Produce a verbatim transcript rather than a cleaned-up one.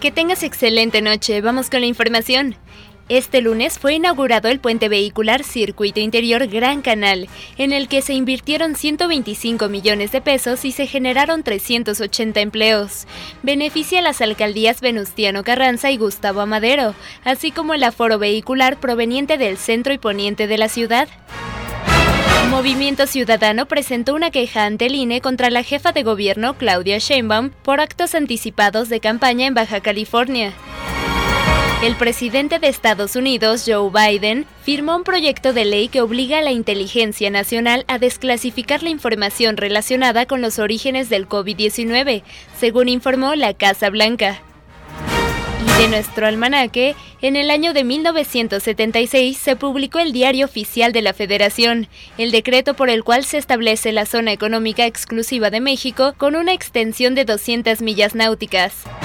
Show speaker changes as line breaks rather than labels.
Que tengas excelente noche, vamos con la información. Este lunes fue inaugurado el puente vehicular Circuito Interior Gran Canal, en el que se invirtieron ciento veinticinco millones de pesos y se generaron trescientos ochenta empleos. Beneficia a las alcaldías Venustiano Carranza y Gustavo Amadero, así como el aforo vehicular proveniente del centro y poniente de la ciudad. Movimiento Ciudadano presentó una queja ante el I N E contra la jefa de gobierno Claudia Sheinbaum por actos anticipados de campaña en Baja California. El presidente de Estados Unidos, Joe Biden, firmó un proyecto de ley que obliga a la inteligencia nacional a desclasificar la información relacionada con los orígenes del COVID diecinueve, según informó la Casa Blanca. Y de nuestro almanaque, en el año de mil novecientos setenta y seis se publicó el Diario Oficial de la Federación, el decreto por el cual se establece la Zona Económica Exclusiva de México con una extensión de doscientas millas náuticas.